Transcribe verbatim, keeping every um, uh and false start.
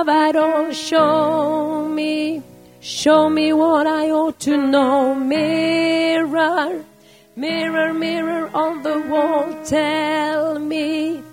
have I all. Show me, show me what I ought to know. Mirror, mirror, mirror on the wall, tell me